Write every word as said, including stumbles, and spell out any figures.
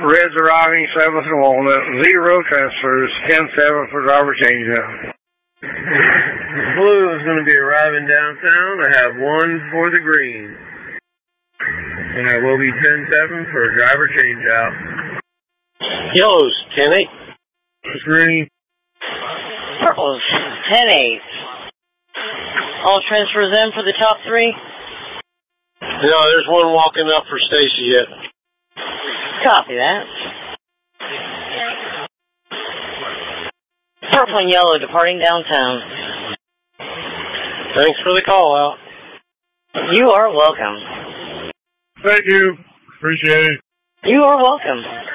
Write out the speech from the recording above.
Red's arriving, seventh and Walnut, zero transfers, ten seven for driver changeout. Blue is going to be arriving downtown. I have one for the green. And that will be ten seven for driver changeout. Yellow's ten eight. Green. Purple's ten eight. All transfers in for the top three? No, there's one walking up for Stacy yet. Copy that. Purple and yellow departing downtown. Thanks for the call out. You are welcome. Thank you. Appreciate it. You are welcome.